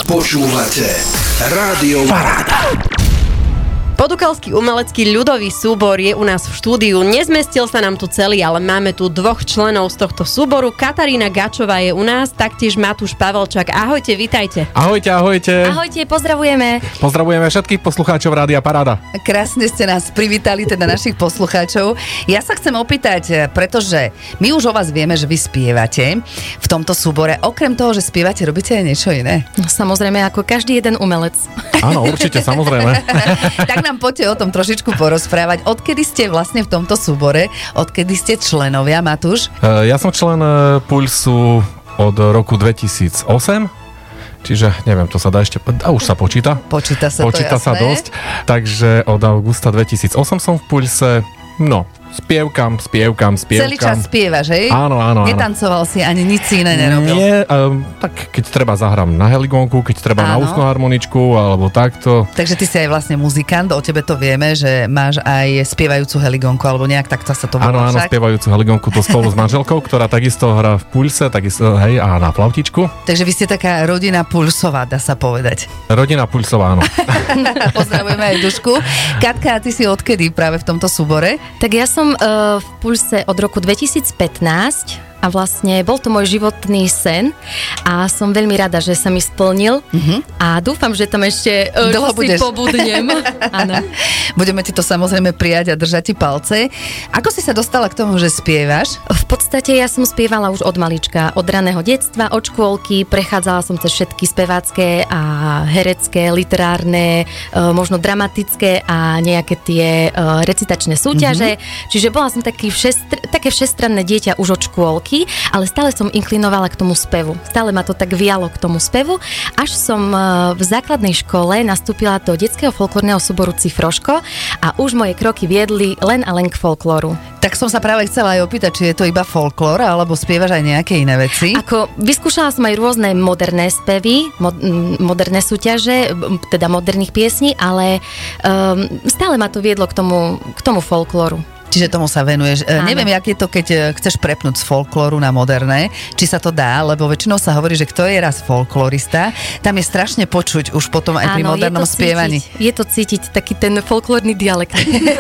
Počúvate Rádio Paráda. Podukalský umelecký ľudový súbor je u nás v štúdiu. Nezmestil sa nám tu celý, ale máme tu dvoch členov z tohto súboru. Katarína Gačová je u nás, taktiež Matúš Pavelčák. Ahojte, vitajte. Ahojte, ahojte. Ahojte, pozdravujeme. Pozdravujeme všetkých poslucháčov Rádia Paráda. Krásne ste nás privítali, teda našich poslucháčov. Ja sa chcem opýtať, pretože my už o vás vieme, že vy spievate v tomto súbore. Okrem toho, že spievate, robíte aj niečo iné? No, samozrejme, ako každý jeden umelec. Áno, určite, samozrejme. Tak nám poďte o tom trošičku porozprávať. Odkedy ste vlastne v tomto súbore? Odkedy ste členovia, Matúš? Ja som člen Pulsu od roku 2008. Čiže, neviem, to sa dá ešte... A už sa počíta. Počíta sa sa dosť. Takže od augusta 2008 som v Pulse. No, spievkam. Celý čas spievaš, hej? Áno. Netancoval si, ani nič iné nerobil? Nie, tak keď treba zahrám na heligónku, keď treba na ústnu harmoničku, alebo takto. Takže ty si aj vlastne muzikant, o tebe to vieme, že máš aj spievajúcu heligónku, alebo nejak takto sa to volá. Áno, spievajúcu heligónku to spolu s manželkou, ktorá takisto hrá v Pulse, takisto, hej, a na flautičku. Takže vy ste taká rodina pulsová, dá sa povedať. Rodina pulsová, áno. Pozdravujeme aj Dušku. Katka, a ty si odkedy práve v tomto súbore? Tak ja som v Pulse od roku 2015 a vlastne bol to môj životný sen a som veľmi rada, že sa mi splnil a dúfam, že tam ešte si pobudnem. Áno. Budeme ti to samozrejme prijať a držať ti palce. Ako si sa dostala k tomu, že spievaš? V podstate ja som spievala už od malička, od raného detstva, od škôlky, prechádzala som cez všetky spevácké a herecké, literárne, možno dramatické a nejaké tie recitačné súťaže. Čiže bola som také všestranné dieťa už od škôlky, ale stále som inklinovala k tomu spevu. Stále ma to tak vialo k tomu spevu, až som v základnej škole nastúpila do detského folklórneho súboru Cifroško a už moje kroky viedli len a len k folklóru. Tak som sa práve chcela aj opýtať, či je to iba folklór, alebo spievaš aj nejaké iné veci? Vyskúšala som aj rôzne moderné spevy, moderné súťaže, teda moderných piesní, ale stále ma to viedlo k tomu folklóru. Čiže tomu sa venuješ. Áno. Neviem, jak je to, keď chceš prepnúť z folklóru na moderné, či sa to dá, lebo väčšinou sa hovorí, že kto je raz folklorista, tam je strašne počuť už potom aj pri modernom spievaní. Je to cítiť taký ten folklórny dialekt.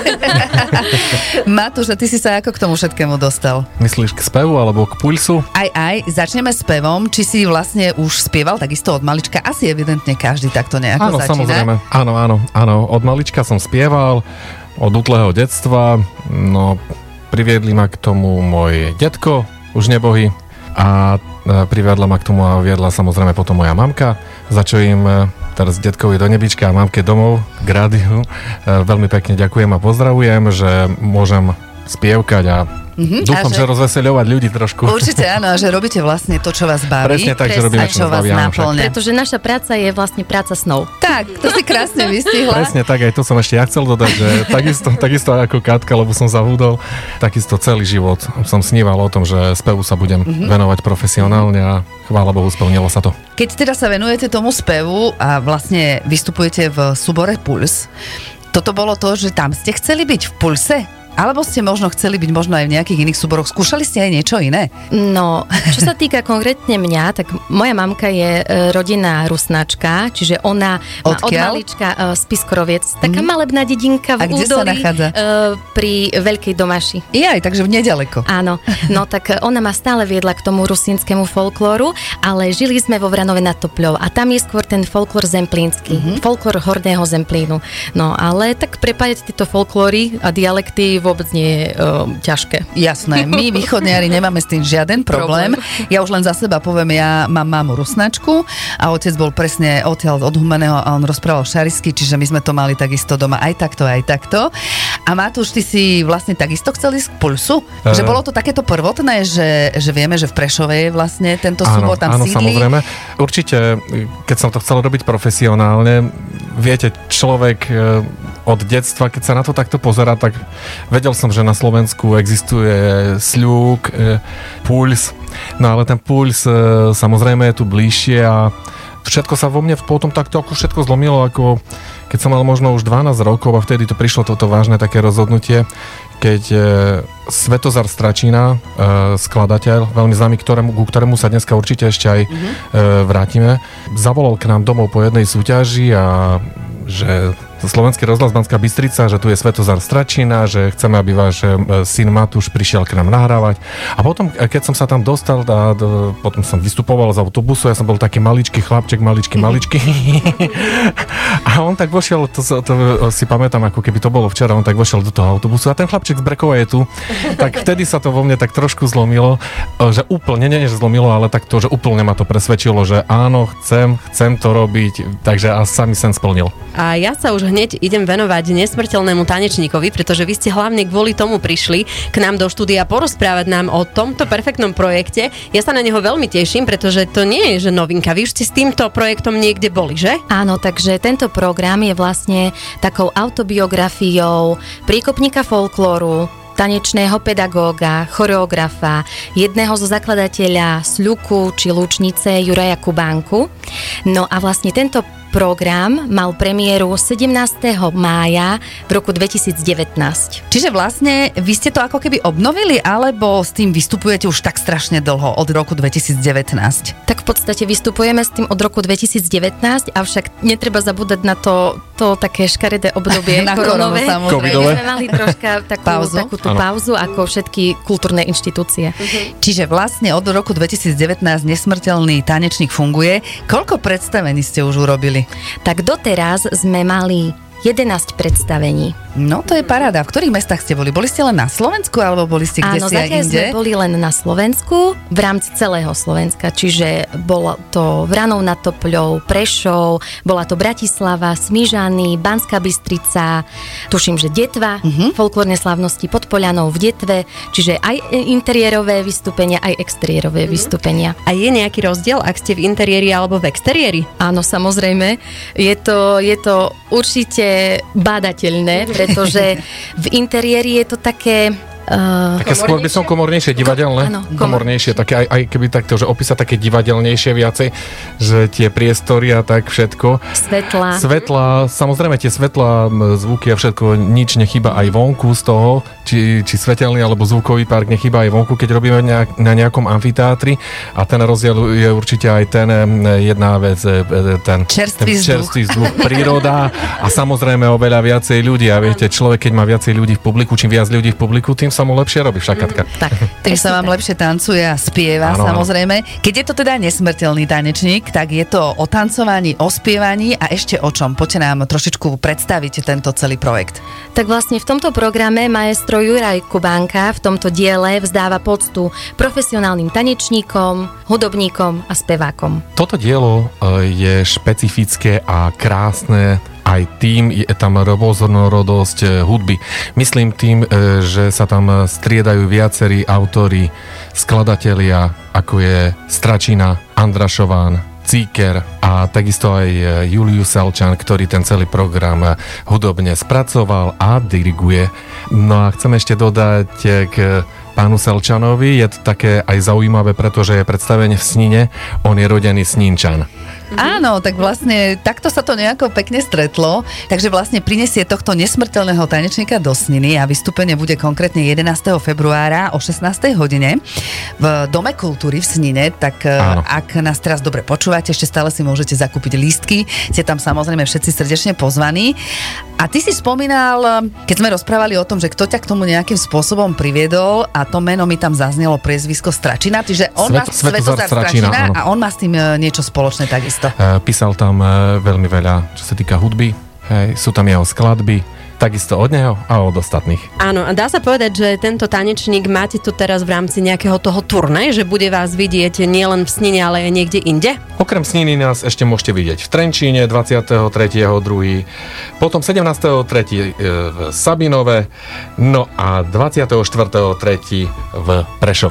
Matúš, a ty si sa ako k tomu všetkému dostal? Myslíš k spevu alebo k Pulsu? Aj. Začneme s spevom. Či si vlastne už spieval takisto od malička? Asi evidentne každý takto nejako začína. Samozrejme. Áno. Od malička som spieval. Od útleho detstva, no priviedli ma k tomu môj detko, už nebohý, a priviedla ma k tomu a viedla samozrejme potom moja mamka, za čo im teraz detkovi do nebička a mamke domov k rádiu veľmi pekne ďakujem a pozdravujem, že môžem spievkať a dúfam, že rozveseľovať ľudí trošku. Určite áno, že robíte vlastne to, čo vás baví. Presne tak, že robíme, čo vás naplňa. Pretože naša práca je vlastne práca snov. Tak, to si krásne vystihla. Presne tak, aj to som ešte ja chcel dodať, že takisto ako Katka, lebo som zabudol, takisto celý život som sníval o tom, že spevu sa budem venovať profesionálne a chvála Bohu, splnilo sa to. Keď teda sa venujete tomu spevu a vlastne vystupujete v súbore Puls, toto bolo to, že tam ste chceli byť v Pulse? Alebo ste možno chceli byť možno aj v nejakých iných súboroch? Skúšali ste aj niečo iné? No, čo sa týka konkrétne mňa, tak moja mamka je rodinná Rusnáčka, čiže ona má od malička Spiskoroviec. Taká malebná dedinka v údolí. A kde sa nachádza? Pri Veľkej Domaši. Takže v nedaleko. Áno, no tak ona ma stále viedla k tomu rusínskému folklóru, ale žili sme vo Vranove nad Topľou a tam je skôr ten folklór zemplínsky, folklór horného Zemplínu. No, ale tak prepájať tieto folklóry a dialekty vôbec nie je ťažké. Jasné, my východniari nemáme s tým žiaden problém. Ja už len za seba poviem, ja mám mamu Rusnačku a otec bol presne odtiaľ od Humeného a on rozprával šarisky, čiže my sme to mali takisto doma aj takto. A Matúš, ty si vlastne takisto chcel ísť k Pulsu? Že bolo to takéto prvotné, že vieme, že v Prešove je vlastne tento súbor tam sídli? Áno, samozrejme. Určite, keď som to chcel robiť profesionálne, viete, človek od detstva, keď sa na to takto pozerá, tak vedel som, že na Slovensku existuje Sľúk, Puls, no ale ten Puls samozrejme je tu bližšie a všetko sa vo mne potom takto všetko zlomilo, ako keď som mal možno už 12 rokov a vtedy to prišlo toto vážne také rozhodnutie, keď Svetozar Stračina, skladateľ, veľmi známy, ku ktorému sa dneska určite ešte aj vrátime, zavolal k nám domov po jednej súťaži a že Slovenský rozhlas Banská Bystrica, že tu je Svetozar Stračina, že chceme, aby váš syn Matúš prišiel k nám nahrávať. A potom, keď som sa tam dostal a potom som vystupoval z autobusu, ja som bol taký maličký chlapček, maličký. A on tak vošiel, to si pamätám, ako keby to bolo včera, on tak vošiel do toho autobusu a ten chlapček z Brekova je tu. Tak vtedy sa to vo mne tak trošku zlomilo, že úplne, nie že zlomilo, ale tak to, že úplne ma to presvedčilo, že áno, chcem to robiť, takže a sami sen splnil. A ja sa už hneď idem venovať nesmrteľnému tanečníkovi, pretože vy ste hlavne kvôli tomu prišli k nám do štúdia porozprávať nám o tomto perfektnom projekte. Ja sa na neho veľmi teším, pretože to nie je že novinka. Vy už ste s týmto projektom niekde boli, že? Áno, takže tento program je vlastne takou autobiografiou priekopníka folklóru, tanečného pedagóga, choreografa, jedného zo zakladateľa Sľuku či Lučnice Juraja Kubánku. No a vlastne tento program mal premiéru 17. mája v roku 2019. Čiže vlastne vy ste to ako keby obnovili, alebo s tým vystupujete už tak strašne dlho, od roku 2019? Tak v podstate vystupujeme s tým od roku 2019, avšak netreba zabúdať na to také škaredé obdobie na koronové. Covidové. My mali troška takú pauzu ako všetky kultúrne inštitúcie. Čiže vlastne od roku 2019 nesmrteľný tanečník funguje. Koľko predstavení ste už urobili? Tak doteraz sme mali 11 predstavení. No to je paráda. V ktorých mestách ste boli? Boli ste len na Slovensku alebo boli ste kde si aj inde? Áno, zatiaľ sme boli len na Slovensku v rámci celého Slovenska, čiže bolo to Vranov nad Topľou, Prešov, bola to Bratislava, Smižany, Banská Bystrica, tuším, že Detva, folklórne slávnosti pod Poľanou v Detve, čiže aj interiérové vystúpenia, aj exteriérové vystúpenia. A je nejaký rozdiel, ak ste v interiéri alebo v exteriéri? Áno, samozrejme. Je to určite bádateľné, pretože v interiéri je to také... Také skôr by som komornejšie, divadelné. Áno, komornejšie, také aj keby takto, že opísať také divadelnejšie viacej, že tie priestory a tak všetko. Svetla, samozrejme tie svetla, zvuky a všetko, nič nechýba aj vonku z toho, či svetelný alebo zvukový park nechýba aj vonku, keď robíme na nejakom amfiteátri, a ten rozdiel je určite aj ten jedna vec, ten čerstvý vzduch, príroda a samozrejme oveľa viacej ľudí. A viete, človek, keď má viacej ľudí v publiku, čím viac ľudí v publiku, tým sa mu lepšie robí všakatka. Tým sa vám lepšie tancuje a spieva, samozrejme. Keď je to teda nesmrteľný tanečník, tak je to o tancovaní, o spievaní a ešte o čom? Poďte nám trošičku predstaviť tento celý projekt. Tak vlastne v tomto programe maestro Juraj Kubánka v tomto diele vzdáva poctu profesionálnym tanečníkom, hudobníkom a spevákom. Toto dielo je špecifické a krásne aj tým, je tam rôznorodosť hudby. Myslím tým, že sa tam striedajú viacerí autori, skladatelia, ako je Stračina, Andrašován, Cíker a takisto aj Julius Selčan, ktorý ten celý program hudobne spracoval a diriguje. No a chcem ešte dodať k pánu Selčanovi, je to také aj zaujímavé, pretože je predstavenie v Snine, on je rodený Snínčan. Áno, tak vlastne takto sa to nejako pekne stretlo, takže vlastne prinesie tohto nesmrteľného tanečníka do Sniny a vystúpenie bude konkrétne 11. februára o 16. hodine v Dome kultúry v Snine, tak ak nás teraz dobre počúvate, ešte stále si môžete zakúpiť lístky, ste tam samozrejme všetci srdečne pozvaní. A ty si spomínal, keď sme rozprávali o tom, že kto ťa k tomu nejakým spôsobom priviedol, a to meno mi tam zaznelo priezvisko Stračina, čiže on má Svetozar Stračina a on má s tým niečo spoločné takisto. Písal tam veľmi veľa, čo sa týka hudby, sú tam jeho skladby, takisto od neho a od ostatných. Áno, a dá sa povedať, že tento tanečník máte tu teraz v rámci nejakého toho turné, že bude vás vidieť nielen v Snine, ale aj niekde inde? Okrem Sniny nás ešte môžete vidieť v Trenčíne 23.2., potom 17.3. v Sabinove, no a 24.3. v Prešove.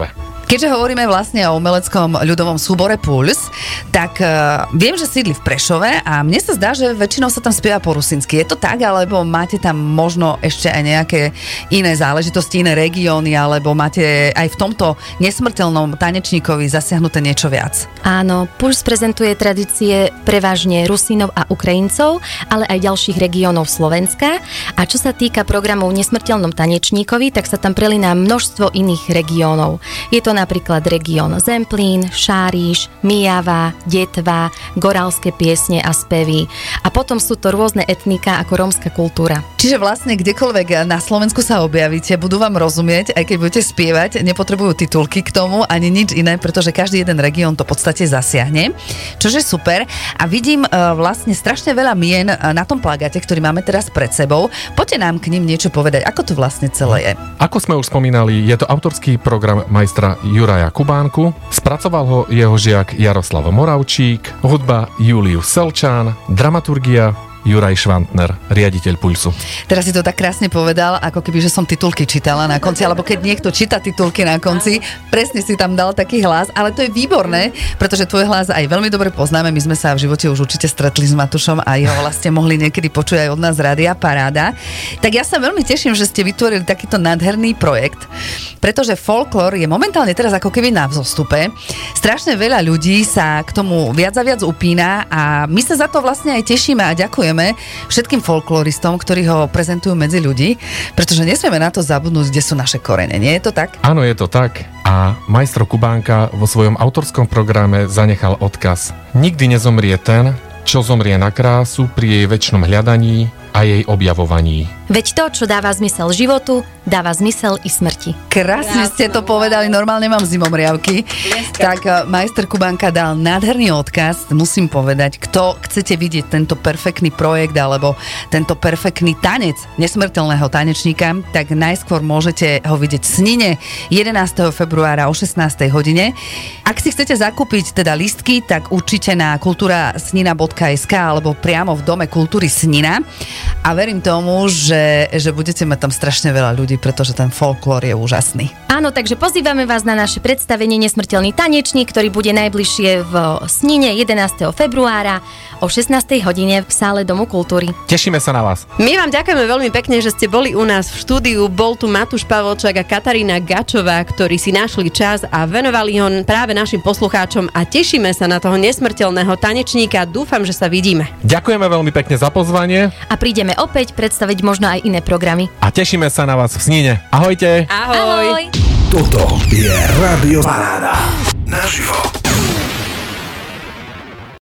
Keďže hovoríme vlastne o umeleckom ľudovom súbore Puls, tak viem, že sídli v Prešove a mne sa zdá, že väčšinou sa tam spieva po rusinsky. Je to tak, alebo máte tam možno ešte aj nejaké iné záležitosti, iné regióny, alebo máte aj v tomto nesmrteľnom tanečníkovi zasiahnuté niečo viac? Áno, Puls prezentuje tradície prevažne Rusínov a Ukrajincov, ale aj ďalších regiónov Slovenska. A čo sa týka programov Nesmrteľnom tanečníkovi, tak sa tam prelína množstvo iných regiónov. Je to napríklad región Zemplín, Šáriš, Mijava, Detva, gorálske piesne a spevy. A potom sú to rôzne etnika ako rómska kultúra. Čiže vlastne kdekoľvek na Slovensku sa objavíte, budú vám rozumieť, aj keď budete spievať, nepotrebujú titulky k tomu, ani nič iné, pretože každý jeden región to v podstate zasiahne, čože super. A vidím vlastne strašne veľa mien na tom plagáte, ktorý máme teraz pred sebou. Poďte nám k nim niečo povedať, ako to vlastne celé je. Ako sme už spomínali, je to autorský program majstra Juraja Kubánku, spracoval ho jeho žiak Jaroslav Moravčík, hudba Julius Selčán, dramaturgia Juraj Švantner, riaditeľ Pulsu. Teraz si to tak krásne povedal, ako keby, že som titulky čítala na konci, alebo keď niekto číta titulky na konci, presne si tam dal taký hlas, ale to je výborné, pretože tvoj hlas aj veľmi dobre poznáme, my sme sa v živote už určite stretli s Matúšom a jeho vlastne mohli niekedy počuť aj od nás Rádia Paráda. Tak ja sa veľmi teším, že ste vytvorili takýto nádherný projekt, pretože folklór je momentálne teraz ako keby na vzostupe. Strašne veľa ľudí sa k tomu viac a viac upína a my sa za to vlastne aj tešíme a ďakujeme všetkým folkloristom, ktorí ho prezentujú medzi ľudí, pretože nesmieme na to zabudnúť, kde sú naše korene. Nie je to tak? Áno, je to tak. A majstro Kubánka vo svojom autorskom programe zanechal odkaz. Nikdy nezomrie ten, čo zomrie na krásu pri jej večnom hľadaní a jej objavovaní. Veď to, čo dáva zmysel životu, dáva zmysel i smrti. Krásne ste to povedali, normálne mám zimomriavky. Tak majster Kubánka dal nádherný odkaz, musím povedať, kto chcete vidieť tento perfektný projekt alebo tento perfektný tanec nesmrteľného tanečníka, tak najskôr môžete ho vidieť v Snine 11. februára o 16. hodine. Ak si chcete zakúpiť teda lístky, tak určite na kulturasnina.sk alebo priamo v Dome kultúry Snina. A verím tomu, že budete mať tam strašne veľa ľudí, pretože ten folklór je úžasný. Áno, takže pozývame vás na naše predstavenie Nesmrteľný tanečník, ktorý bude najbližšie v Snine 11. februára o 16. hodine v sále Domu kultúry. Tešíme sa na vás. My vám ďakujeme veľmi pekne, že ste boli u nás v štúdiu. Bol tu Matúš Pavolčák a Katarína Gačová, ktorí si našli čas a venovali ho práve našim poslucháčom a tešíme sa na toho nesmrteľného tanečníka. Dúfam, že sa vidíme. Ďakujeme veľmi pekne za pozvanie. A prídeme opäť predstaviť možno aj iné programy. A tešíme sa na vás v Snine. Ahojte. Ahoj. Ahoj. Toto je Rádio Paráda. Naživo.